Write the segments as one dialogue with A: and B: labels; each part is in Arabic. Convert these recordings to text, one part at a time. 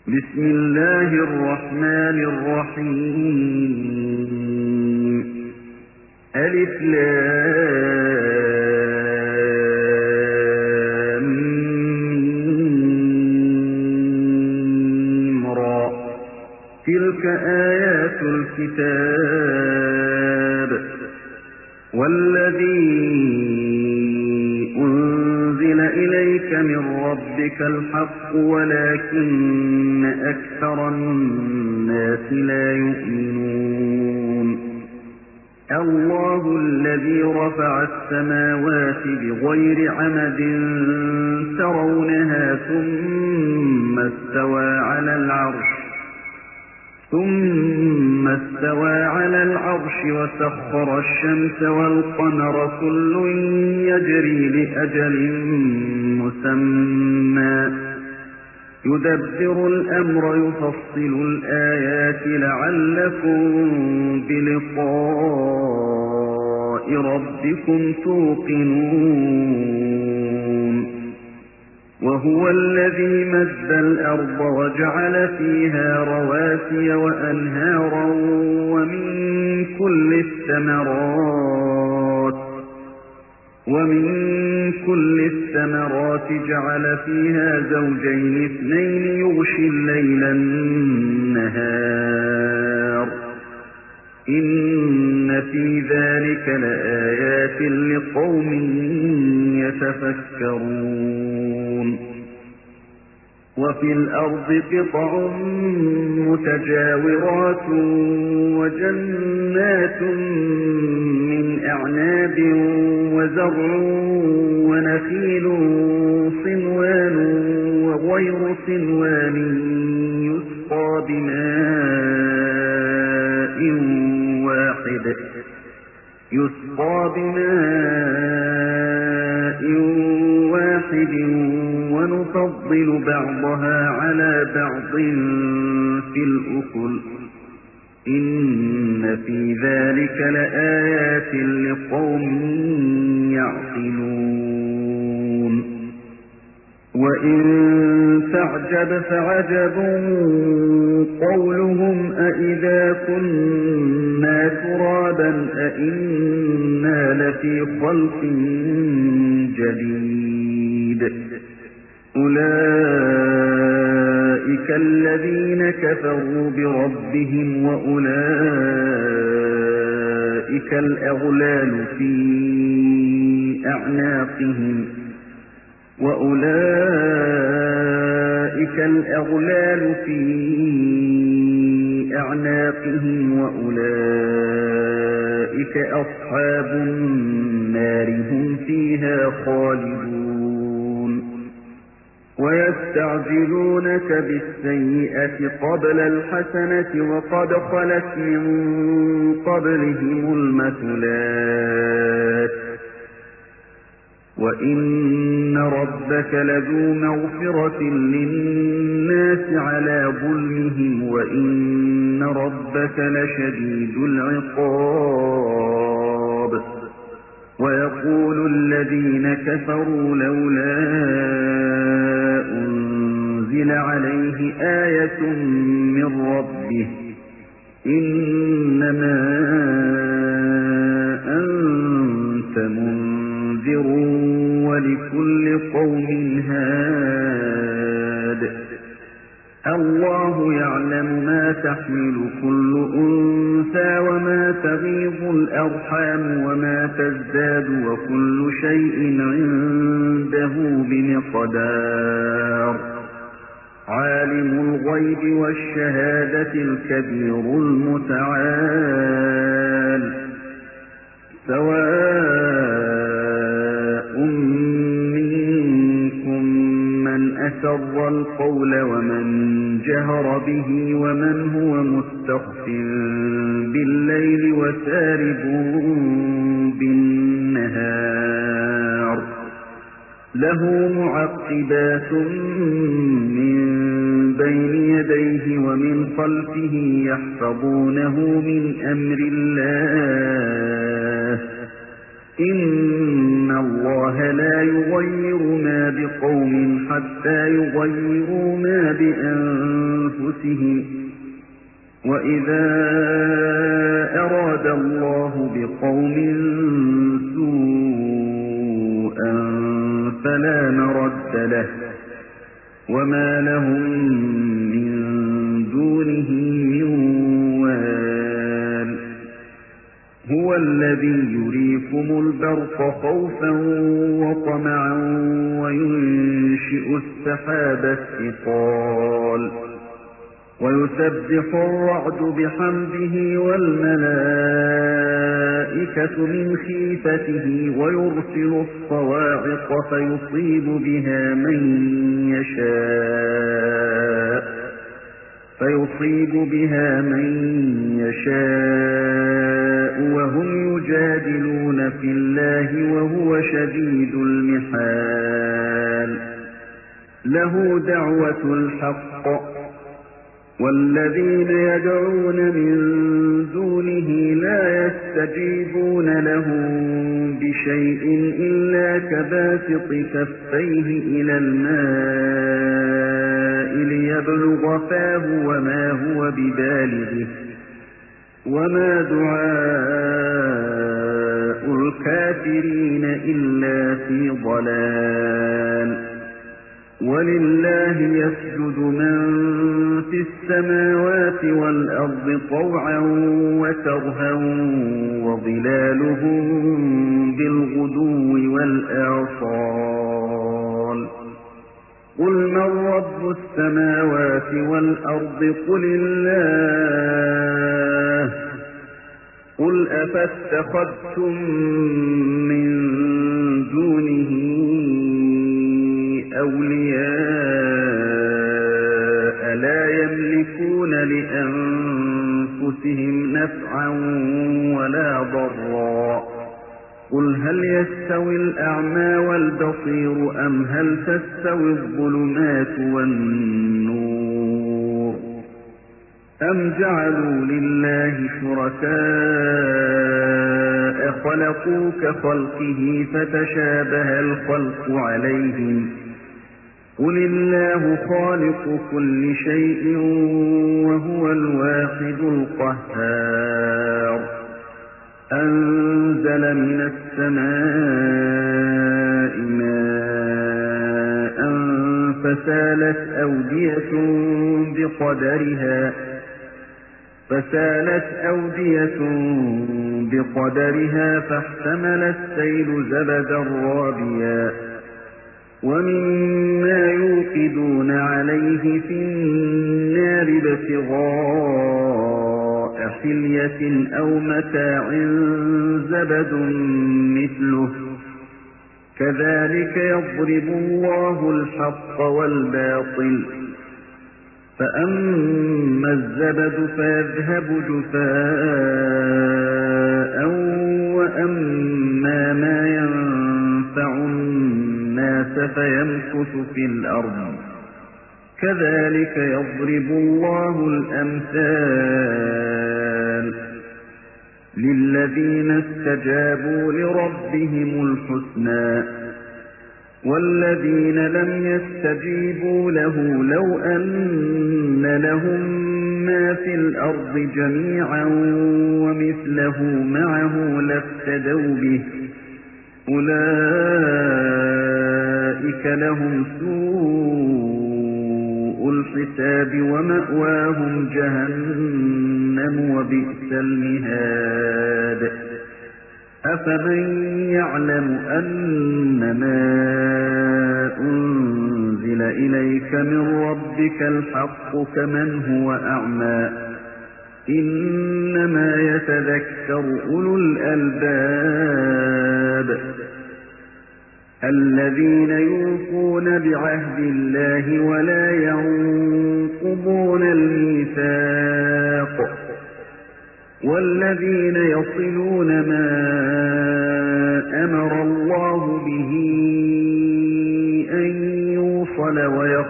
A: بسم الله الرحمن الرحيم ألف لام ميم را تلك آيات الكتاب والذي أنزل إليك من ربك الحق ولكن أكثر الناس لا يؤمنون الله الذي رفع السماوات بغير عمد ترونها ثم استوى على العرش وسخر الشمس والقمر كل يجري لأجل مسمى يدبر الأمر يفصل الآيات لعلكم بلقاء ربكم توقنون وهو الذي مد الأرض وجعل فيها رواسي وأنهارا ومن كل الثمرات جعل فيها زوجين اثنين يغشي الليل النهار إن في ذلك لآيات لقوم يتفكرون وفي الأرض قطع متجاورات وجنات من أعناب وزرع ونخيل صنوان وغير صنوان يسقى بماء واحد ونفضل بعضها على بعض في الأكل إن في ذلك لآيات لقوم يعقلون وإن تعجب فعجب قولهم أإذا كنا ترابا أإنا لفي خلق جديد أولئك الذين كفروا بربهم وأولئك الأغلال في أعناقهم وأولئك أصحاب النار هم فيها خالدون ويستعجلونك بالسيئة قبل الحسنة وقد خلت من قبلهم المثلات وإن ربك لذو مغفرة للناس على ظلمهم وإن ربك لشديد العقاب ويقول الذين كفروا لولا أنزل عليه آية من ربه إنما أنت منذر ولكل قوم هاد الله يعلم ما تحمل كل أنثى وما تغيض الأرحام وما تزداد وكل شيء عنده بمقدار عالم الغيب والشهادة الكبير المتعال سواء منكم من أسر القول ومن جهر به ومن هو مستخف بالليل وسارب بالنهار له معقبات من بين يديه ومن خلفه يحفظونه من أمر الله إن الله لا يغير ما بقوم حتى يغيروا ما بأنفسهم أنفسهم وإذا أراد الله بقوم سوءا فلا مرد له وما لهم من دونه من وال هو الذي يريكم البرق خوفا وطمعا وينشئ السحاب الثقال ويسبح الرعد بحمده والملائكة من خيفته ويرسل الصواعق فيصيب بها من يشاء وهم يجادلون في الله وهو شديد المحال له دعوة الحق والذين يدعون من دونه لا يستجيبون لهم بشيء إلا كباسط كفيه إلى الماء ليبلغ فاه وما هو ببالغه وما دعاء الكافرين إلا في ضلال ولله يسجد من في السماوات والأرض طوعا وكرها وظلالهم بالغدو والآصال قل من رب السماوات والأرض قل الله قل أفاتخذتم من دونه أولياء لا يملكون لأنفسهم نفعا ولا ضرا قل هل يستوي الأعمى والبصير أم هل تستوي الظلمات والنور أم جعلوا لله شركاء خلقوا كخلقه فتشابه الخلق عليهم قل الله خالق كل شيء وهو الواحد القهار أنزل من السماء ماء فسالت أودية بقدرها فاحتمل السيل زبدا رابيا ومما يوقدون عليه في النار ابتغاء حلية أو متاع زبد مثله كذلك يضرب الله الحق والباطل فأما الزبد فيذهب جفاء وأما ما ينفع الناس فيمكث في الأرض كذلك يضرب الله الأمثال للذين استجابوا لربهم الحسنى والذين لم يستجيبوا له لو أن لهم ما في الأرض جميعا ومثله معه لافتدوا به أولئك لهم سوء الحساب ومأواهم جهنم وبئس المهاد أفمن يعلم أنما أنزل إليك من ربك الحق كمن هو أعمى إنما يتذكر أولو الألباب الذين يوفون بعهد الله ولا ينقضون الميثاق والذين يصلون ما أمر الله به أن يوصل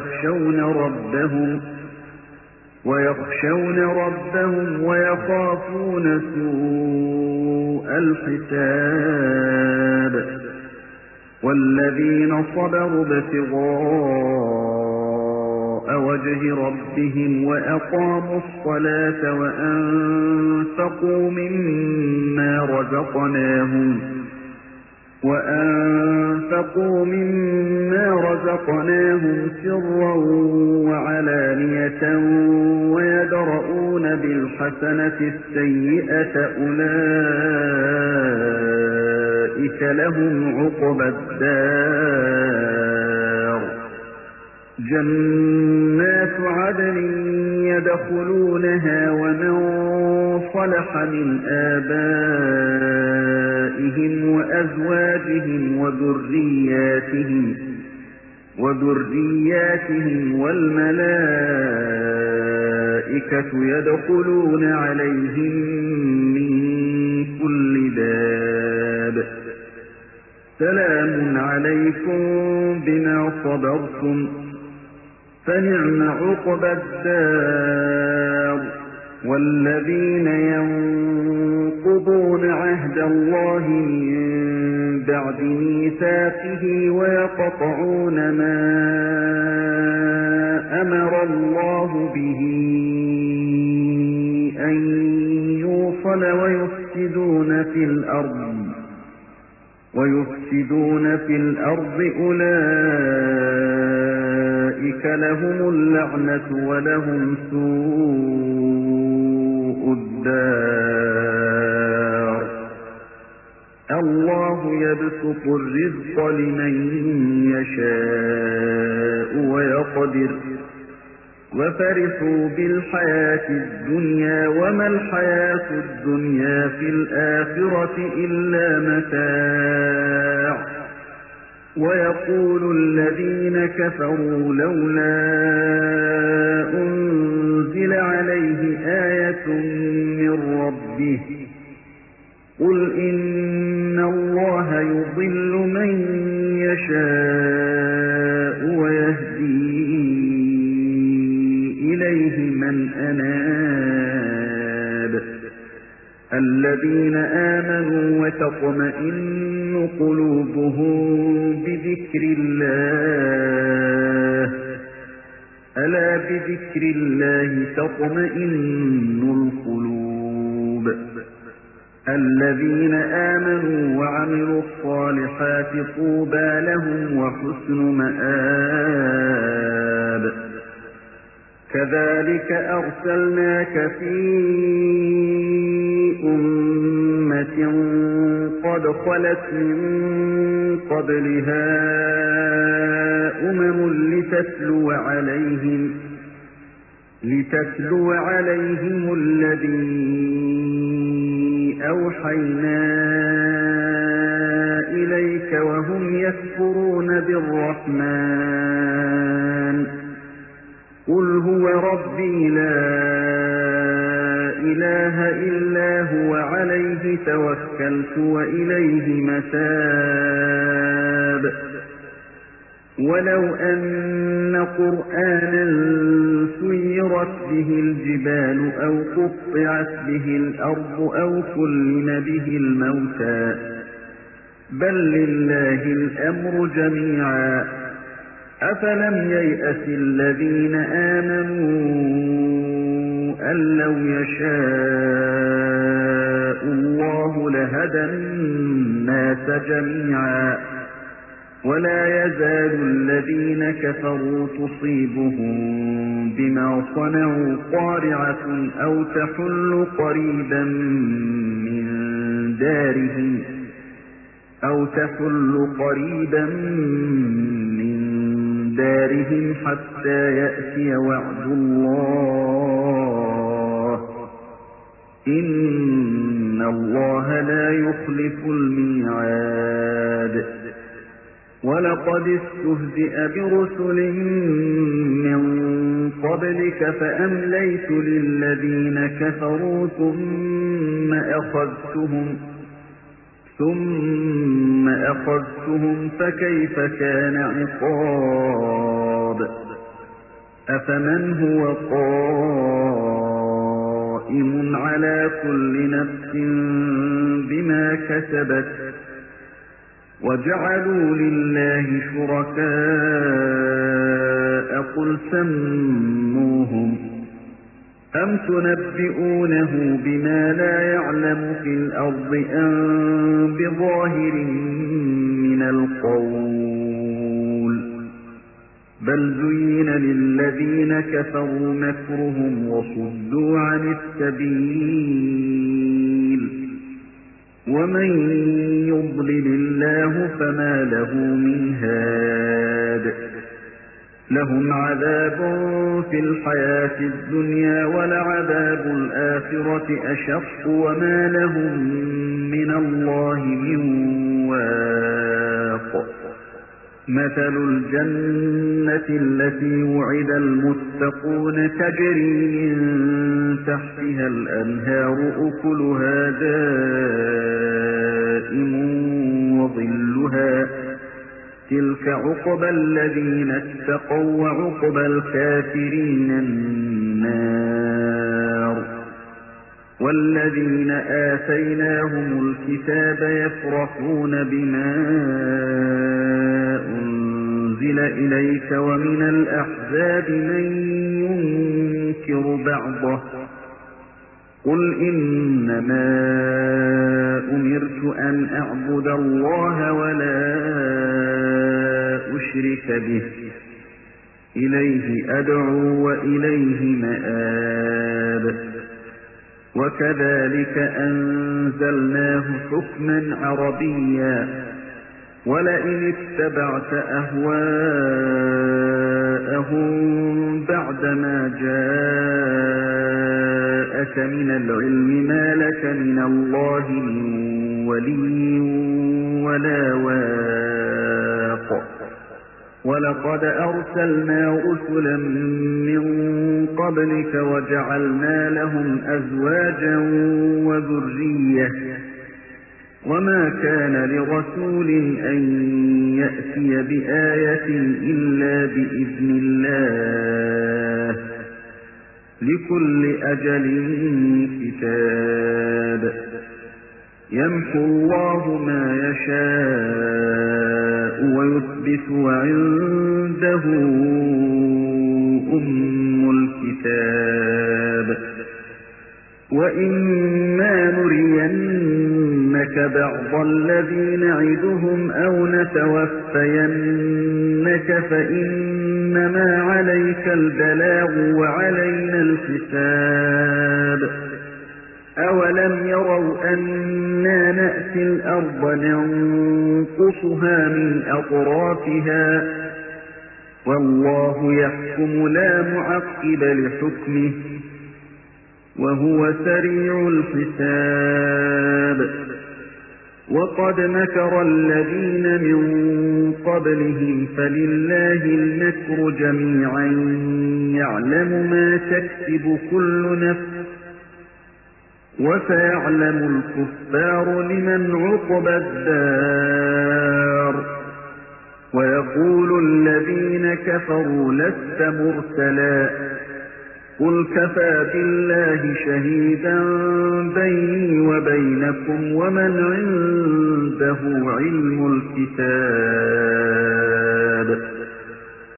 A: ويخشون ربهم ويخافون سوء الحساب والذين صبروا ابتغاء وجه ربهم وأقاموا الصلاة وأنفقوا مما رزقناهم سرا وعلانية ويدرؤون بالحسنة السيئة أولئك لهم عقبى الدار جنات عدن يدخلونها ومن صلح من آبائهم وأزواجهم وذرياتهم والملائكة يدخلون عليهم من كل باب سلام عليكم بما صبرتم فنعم عقبى الدار والذين ينقضون عهد الله من بعد ميثاقه ويقطعون ما أمر الله به أن يوصل ويفسدون في الأرض أولئك لهم اللعنة ولهم سوء الدار الله يبسط الرزق لمن يشاء ويقدر وفرحوا بالحياة الدنيا وما الحياة الدنيا في الآخرة إلا متاع ويقول الذين كفروا لولا أنزل عليه آية من ربه قل إن الله يضل من يشاء ويهدي إليه من أناب الذين آمنوا وتطمئن قلوبهم بذكر الله ألا بذكر الله تطمئن القلوب الذين آمنوا وعملوا الصالحات طوبى لهم وحسن مآب كذلك أرسلناك في أمة قد خلت من قبلها لتتلو عليهم الذي أوحينا إليك وهم يكفرون بالرحمن قل هو ربي لا إله إلا هو عليه توكلت وإليه متاب ولو أن قرآنا سيرت به الجبال أو قطعت به الأرض أو كلم به الموتى بل لله الأمر جميعا أفلم ييأس الذين آمنوا أن لو يشاء الله لهدى الناس جميعا ولا يزال الذين كفروا تصيبهم بما صنعوا قارعة أو تحل قريبا من دارهم حتى يأتي وعد الله إن الله لا يخلف الميعاد ولقد استهزئ برسل من قبلك فأمليت للذين كفروا ثم أخذتهم فكيف كان عقاب أفمن هو قائم على كل نفس بما كسبت وجعلوا لله شركاء فقل سموهم أم تنبئونه بما لا يعلم في الأرض أم بظاهر من القول بل زين للذين كفروا مكرهم وصدوا عن السبيل ومن يضلل الله فما له من هاد لهم عذاب في الحياة الدنيا ولعذاب الآخرة أشق وما لهم من الله من واق مثل الجنة التي وعد المتقون تجري من تحتها الأنهار أكلها دائم وظلها تلك عقبى الذين اتقوا وعقبى الكافرين النار والذين آتيناهم الكتاب يفرحون بما أنزل إليك ومن الأحزاب من ينكر بعضه قل إنما أمرت أن أعبد الله ولا أشرك به إليه أدعو وإليه مآب وكذلك أنزلناه حكما عربيا ولئن اتبعت أهواءهم بعدما جاءك من العلم ما لك من الله من ولي ولا واق ولقد أرسلنا رسلا من قبلك وجعلنا لهم أزواجا وذرية وما كان لرسول أن يأتي بآية إلا بإذن الله لكل أجل كتاب يمحو الله ما يشاء ويثبت وعنده أم الكتاب وإما نرينك بعض الذي نعدهم أو نتوفينك فإنما عليك البلاغ وعلينا الحساب أولم يروا أنا نأتي الأرض ننقصها من أطرافها والله يحكم لا معقب لحكمه وهو سريع الحساب وقد مكر الذين من قبلهم فلله المكر جميعا يعلم ما تكسب كل نفس وسيعلم الكفار لمن عقبى الدار ويقول الذين كفروا لست مرسلا قل كفى بالله شهيدا بيني وبينكم ومن عنده علم الكتاب